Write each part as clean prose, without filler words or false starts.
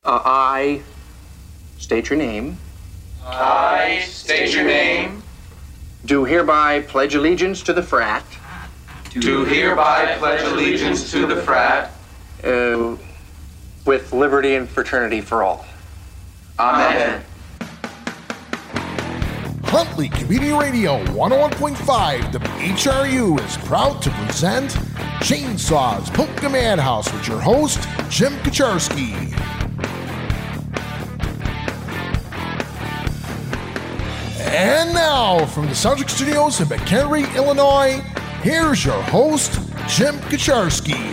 I state your name. I state your name. Do hereby pledge allegiance to the frat. Do hereby pledge allegiance to the frat. With liberty and fraternity for all. Amen. Huntley Community Radio 101.5 WHRU is proud to present Chainsaws Polka Madhouse with your host, Jim Kaczarski. And now, from the Soundtrack Studios in McHenry, Illinois, here's your host, Jim Kaczarski.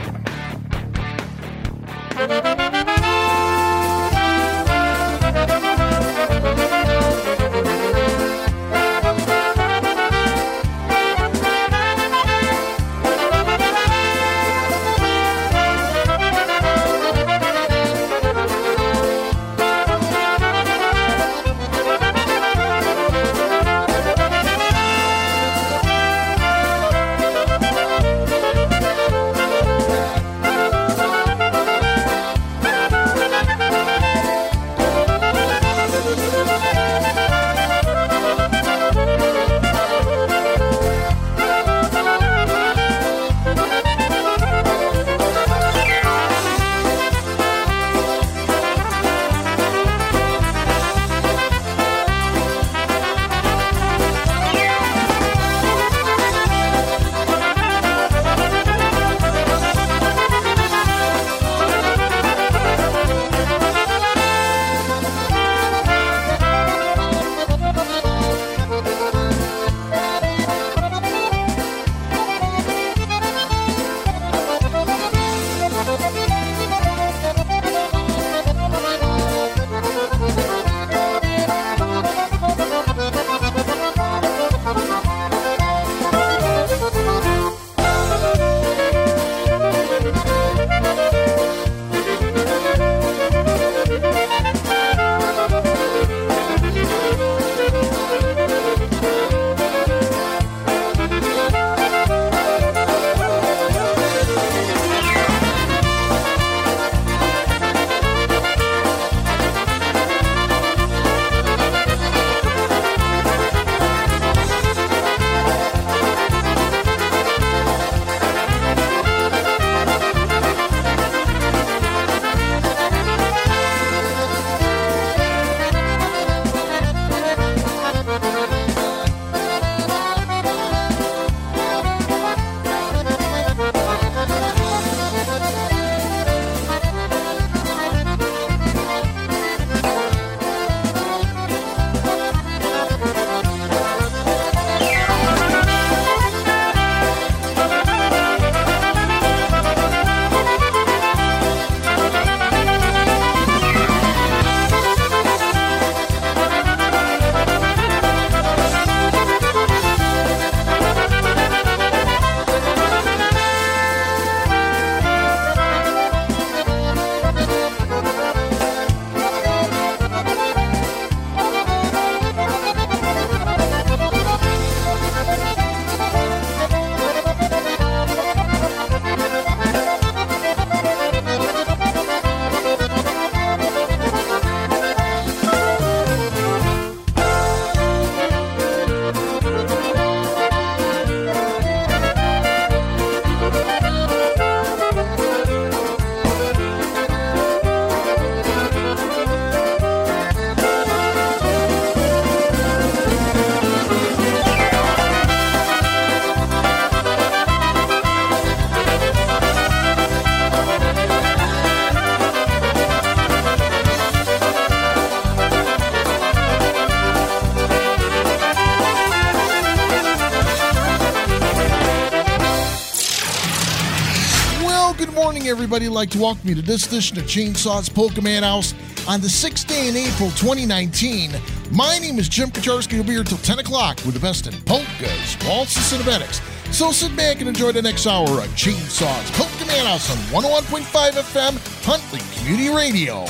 Everybody, like to welcome you to this edition of Chainsaws Polka Madhouse on the 6th day in April 2019. My name is Jim Kaczarski. We'll be here till 10 o'clock with the best in polkas, waltzes, and cinematics. So sit back and enjoy the next hour of Chainsaws Polka Madhouse on 101.5 FM, Huntley Community Radio.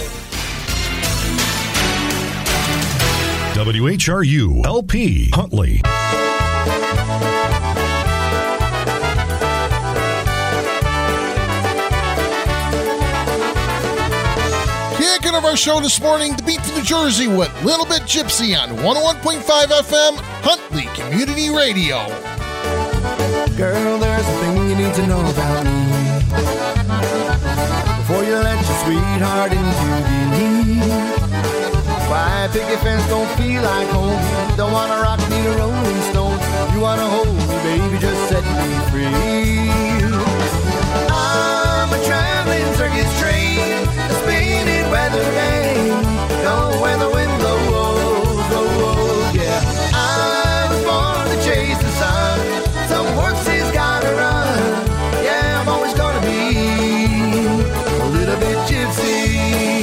WHRU LP Huntley. Kicking off our show this morning, the beat from New Jersey with Little Bit Gypsy on 101.5 FM, Huntley Community Radio. Girl, there's a thing you need to know about me before you let your sweetheart into the why picket fence don't feel like home. Don't wanna rock me to Rolling Stones. You wanna hold me, baby, just set me free. I'm a traveling circus train, a spinning weather vane. Know where the wind blows, blows, yeah. I was born to chase the sun. Some horses gotta run. Yeah, I'm always gonna be a little bit gypsy.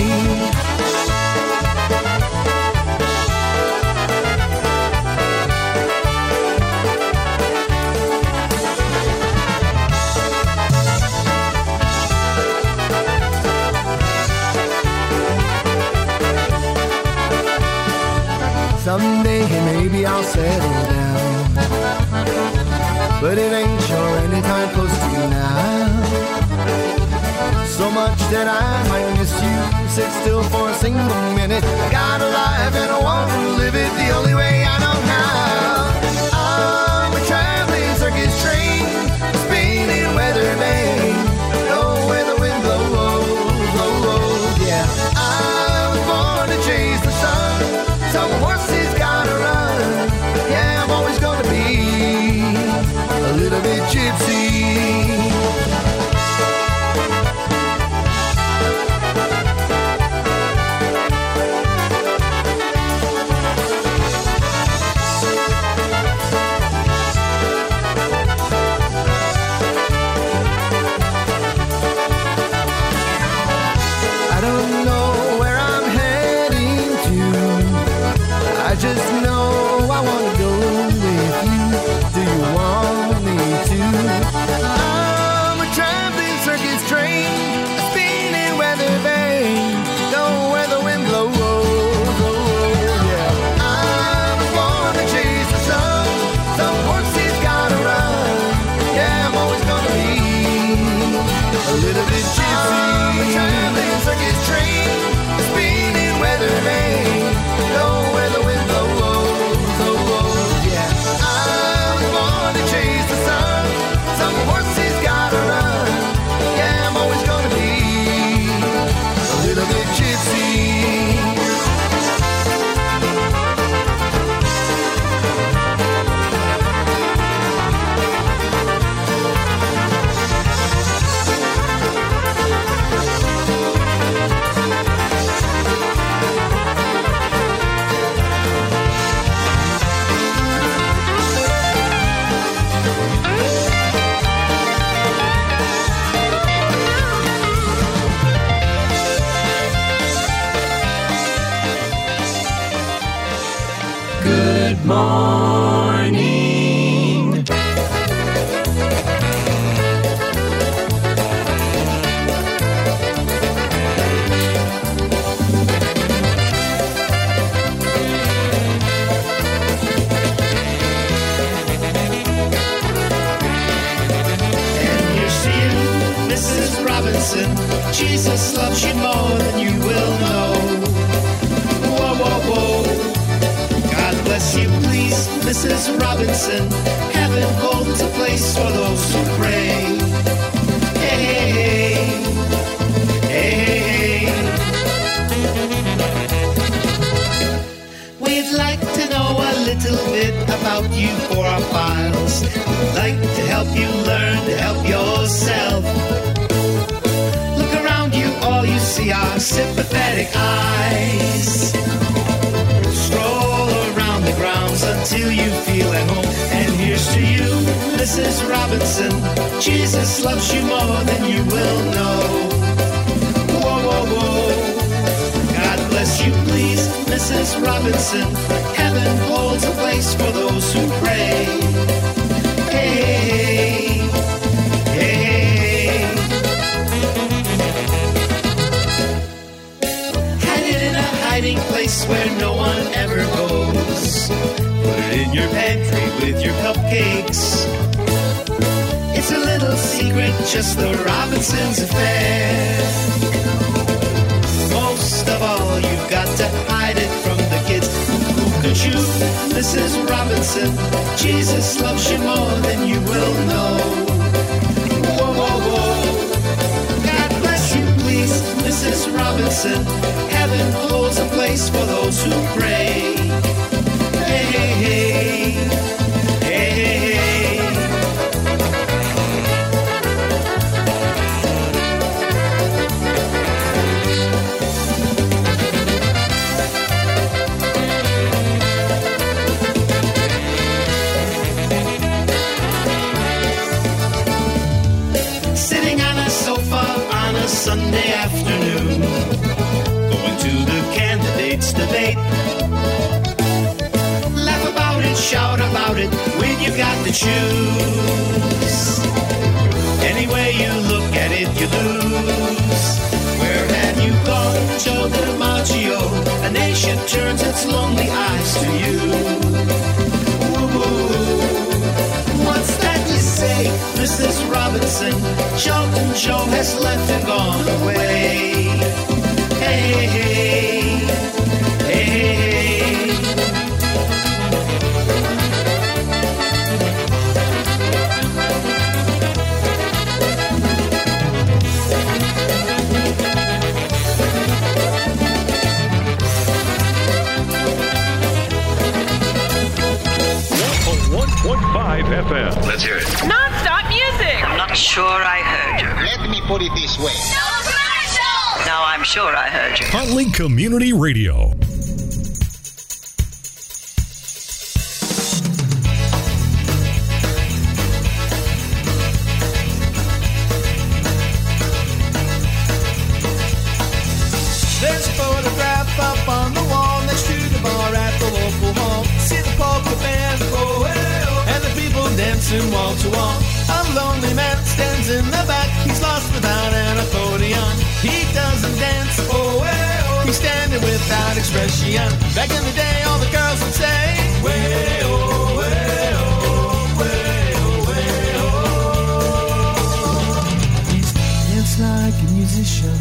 Someday maybe I'll settle down, but it ain't sure anytime close to you now. So much that I might miss you. Sit still for a single minute. I got a life and I want to live it the only way I know how. I'm a traveling circus train, spinning weather vane. Know where the wind blows, blows, yeah. I was born to chase the sun. Some horses gotta run. Yeah, I'm always gonna be a little bit gypsy. I don't know where I'm heading to. I just know I want to go with you. Do you want me to? I'm a traveling circus train, a spinning weather vane. Know where the wind blows, yeah. I'm born to chase the sun. Some horses gotta run. Yeah, I'm always gonna be a little bit gypsy. I'm a traveling circus train, a spinning weather vane. Know where the wind blows, yeah. I was born to chase the sun. Some horses gotta run. Yeah, I'm always gonna be a little bit gypsy. Good morning. Mrs. Robinson, Jesus loves you more than you will know. Whoa, whoa, whoa. God bless you, please, Mrs. Robinson. Heaven holds a place for those who pray. Hey, hey, hey, hey, hey. We'd like to know a little bit about you for our files. We'd like to help you learn to help yourself. Look around you, all you see are sympathetic eyes. Stroll around the grounds until you feel at home. And here's to you, Mrs. Robinson. Jesus loves you more than you will know. Whoa, whoa, whoa. God bless you, please, Mrs. Robinson. Heaven holds a place for those who pray. Hey, hey, hey. Hide it in a hiding place where no one ever goes. Put it in your pantry with your cupcakes. It's a little secret, just the Robinsons' affair. Most Mrs. Robinson. Jesus loves you more than you will know. Whoa, whoa, whoa. God bless you, please, Mrs. Robinson. Heaven holds a place for those who pray. Hey, hey, hey. Hey, hey, hey. Sunday afternoon, going to the candidates' debate. Laugh about it, shout about it, when you got to choose. Any way you look at it, you lose. Where have you gone, Joe DiMaggio? A nation turns its lonely eyes to you. Ooh, what's that you say, Mrs. Robinson? Charlton Joe has left and gone away. Hey, hey, hey, hey. FM. Let's hear it. Non-stop music. I'm not sure I heard you. Let me put it this way. No commercials! Now I'm sure I heard you. Huntley Community Radio. There's a photograph up on the wall next to the bar at the local hall. See the polka band, oh, hey, oh, and the people dancing wall to wall. A lonely man stands in the back. He's lost without an accordion. He doesn't dance, oh, hey, oh, he's standing without expression. Back in the day, all the girls would say, way, oh, way, oh, way, oh, way, oh. He's dance like a musician.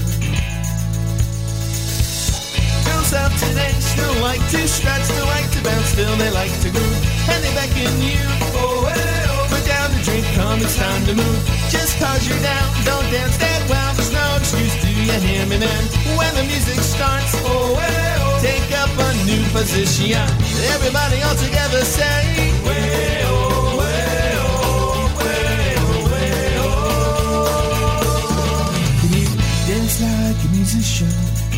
Up today, still like to stretch, still like to bounce, still they like to groove, and they beckon you, oh, hey, oh, put down the drink, come, it's time to move. Just cause you're down, don't dance that well, there's no excuse, do you hear me then? When the music starts, oh, hey, oh, take up a new position. Everybody all together say, way, oh, way, oh, way, oh, way, oh. Can you dance like a musician?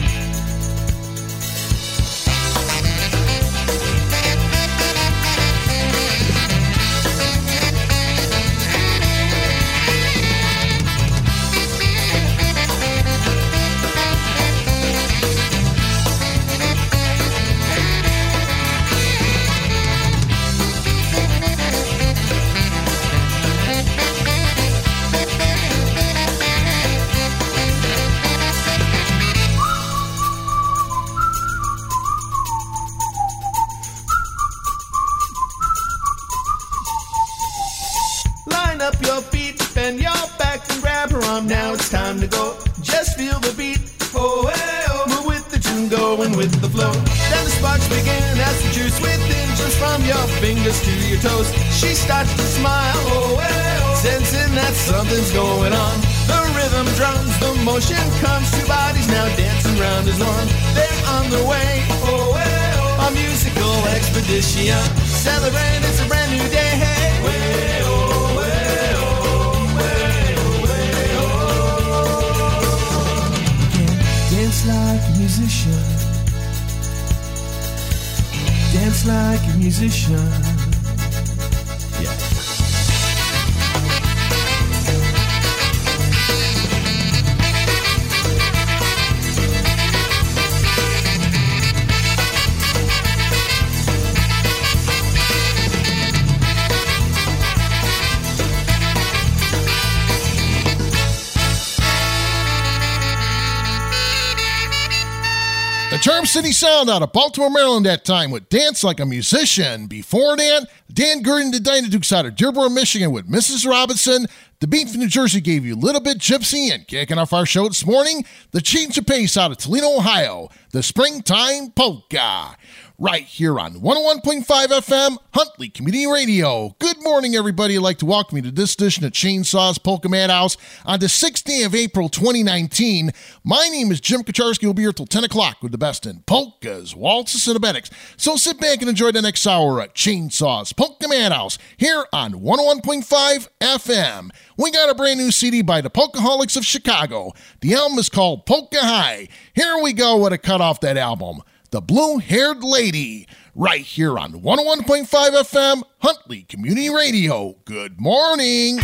Now it's time to go. Just feel the beat. Oh, hey, oh. Move with the tune, going with the flow. Then the sparks begin as the juice within, just from your fingers to your toes. She starts to smile. Oh, hey, oh. Sensing that something's going on. The rhythm drums, the motion comes. Two bodies now dancing round as one. They're on their way. Oh, hey, oh. A musical expedition. Celebrate, it's a brand new day. Hey, way, oh. Dance like a musician. Dance like a musician. Yeah. Charm City Sound out of Baltimore, Maryland that time with Dance Like a Musician. Before that, Dan Gurdon, the Dynadukes out of Dearborn, Michigan with Mrs. Robinson. The Beat from New Jersey gave you Little Bit Gypsy, and kicking off our show this morning, the Change of Pace out of Toledo, Ohio, the Springtime Polka. Right here on 101.5 FM, Huntley Community Radio. Good morning, everybody. I'd like to welcome you to this edition of Chainsaws Polka Madhouse on the 6th day of April, 2019. My name is Jim Kacharski. We'll be here till 10 o'clock with the best in polkas, waltzes, and abetics. So sit back and enjoy the next hour at Chainsaws Polka Madhouse here on 101.5 FM. We got a brand new CD by the Polkaholics of Chicago. The album is called Polka High. Here we go with a cut off that album. The Blue-Haired Lady, right here on 101.5 FM, Huntley Community Radio. Good morning.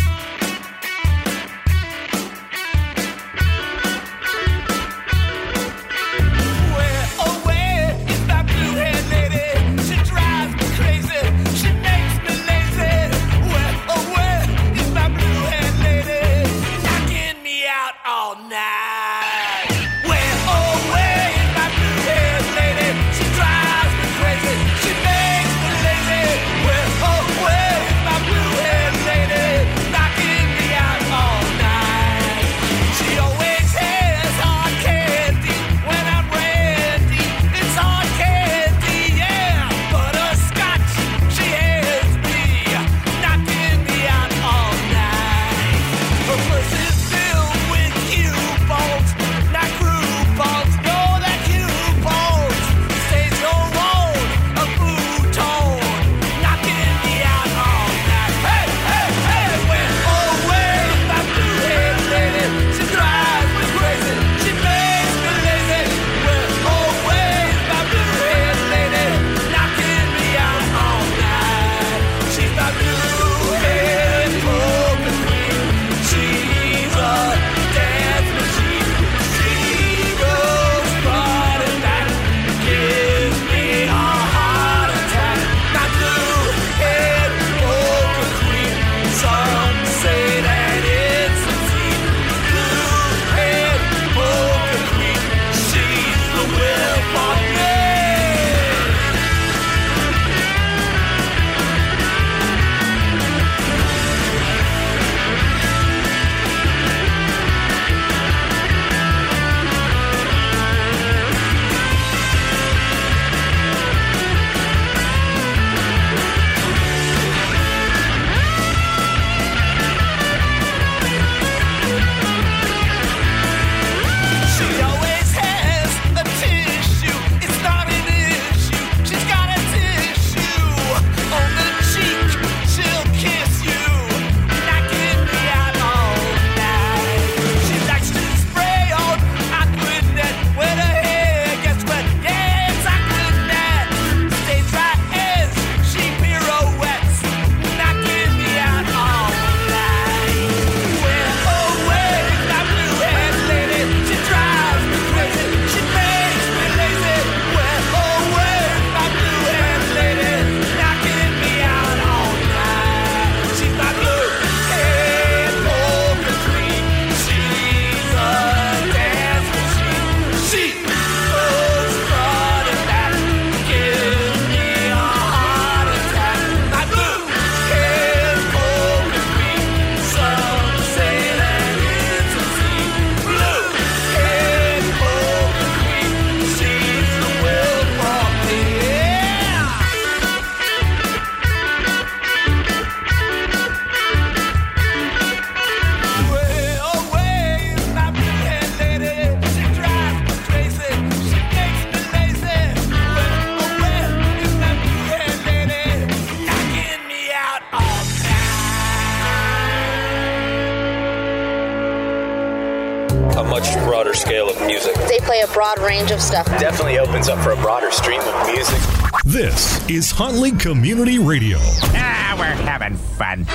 Broad range of stuff. Definitely opens up for a broader stream of music. This is Huntley Community Radio. We're having fun.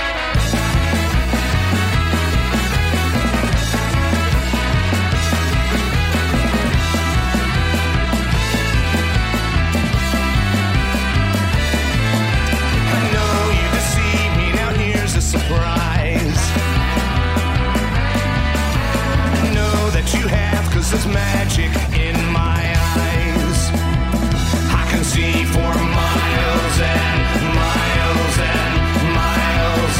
I know you deceived me, now here's a surprise. I know that you have, 'cause there's magic in my eyes. I can see for miles and miles and miles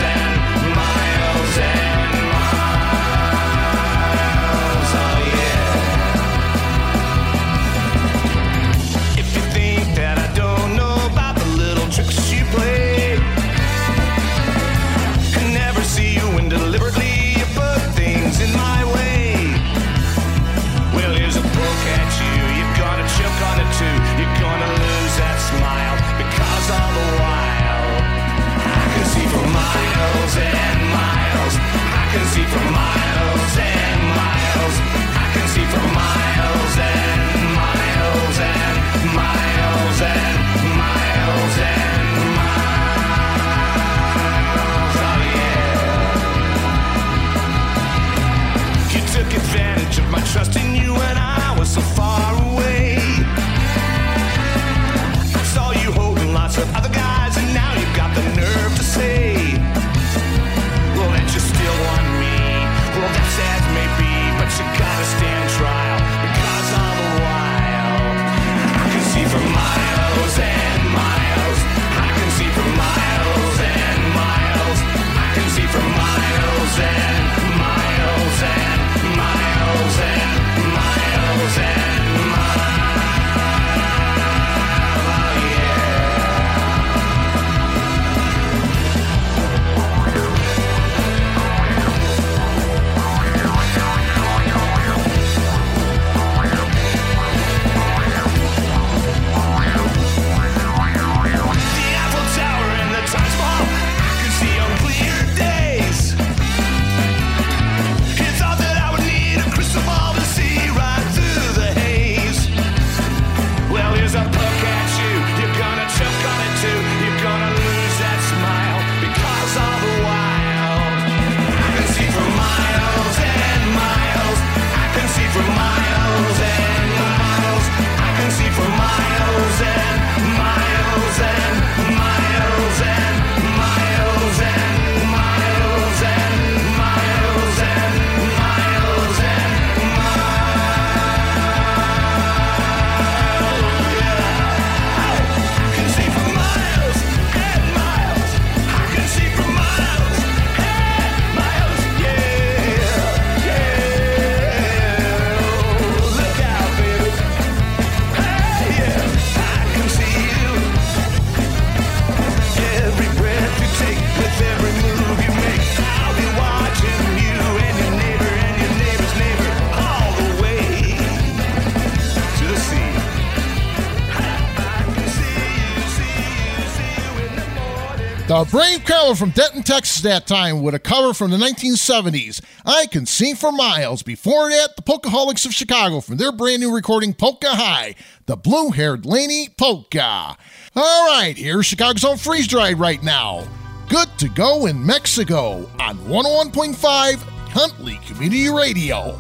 The Brave Crowler from Denton, Texas that time with a cover from the 1970s, I Can See for Miles. Before that, the Polkaholics of Chicago from their brand new recording, Polka High, the blue-haired Laney Polka. All right, here's Chicago's own Freeze Dried right now. Good to Go in Mexico on 101.5 Huntley Community Radio.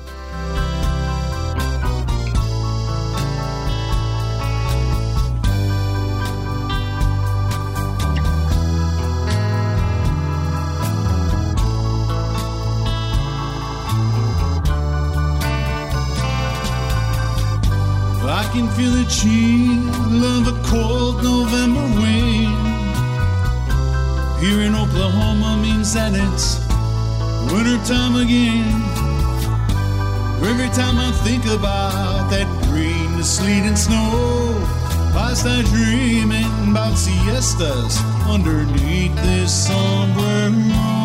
I can feel the chill of a cold November wind. Here in Oklahoma means that it's wintertime again. Every time I think about that rain, the sleet and snow, I start dreaming about siestas underneath this sombrero.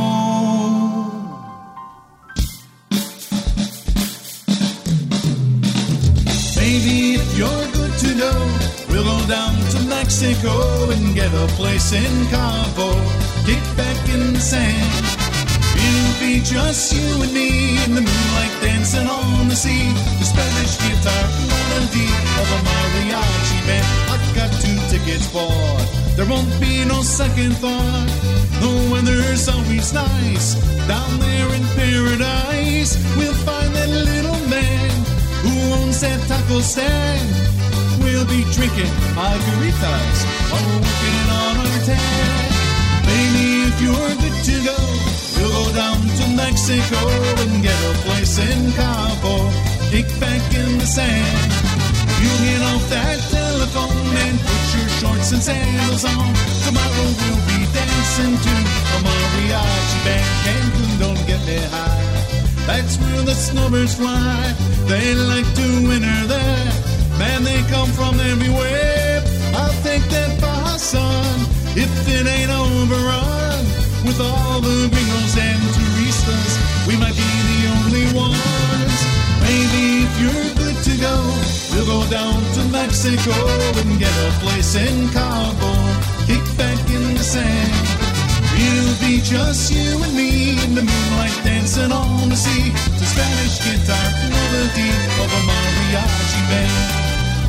Maybe if you're good to go, we'll go down to Mexico and get a place in Cabo, kick back in the sand. It'll be just you and me in the moonlight dancing on the sea. The Spanish guitar melody of a mariachi band. I've got 2 tickets bought, there won't be no second thought. The weather's always nice down there in paradise. We'll find that little man who owns that taco stand. We'll be drinking margaritas while we're working on our tan. Baby, if you're good to go, we'll go down to Mexico and get a place in Cabo, kick back in the sand. You get off that telephone and put your shorts and sandals on. Tomorrow we'll be dancing to a mariachi band. Cancun, don't get me high, that's where the snowbirds fly. They like to winter there, man, they come from everywhere. I'll take that Baja Sun if it ain't overrun with all the gringos and turistas. We might be the only ones. Maybe if you're good to go, we'll go down to Mexico and get a place in Cabo, kick back in the sand. It'll be just you and me in the moonlight dancing on the sea to Spanish guitar melody of a mariachi band.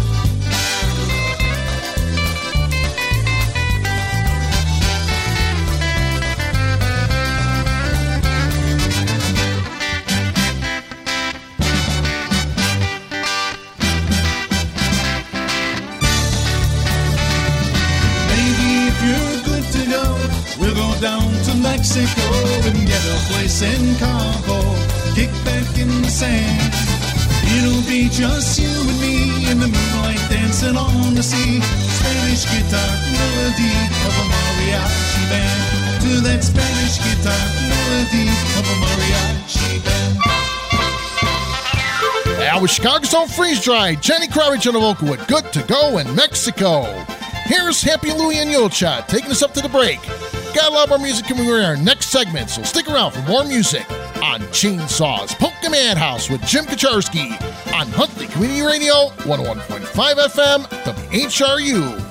We'll go down to Mexico and get a place in Cabo, kick back in the sand. It'll be just you and me in the moonlight dancing on the sea. Spanish guitar melody of a mariachi band. To that Spanish guitar melody of a mariachi band. That was Chicago's own Freeze Dried, Jenny Kravitz on the vocal with Good to Go in Mexico. Here's Happy Louie and Yulcha taking us up to the break. Got a lot more music coming in our next segment, so stick around for more music on Chainsaws Polka Madhouse with Jim Kacharski on Huntley Community Radio, 101.5 FM, WHRU.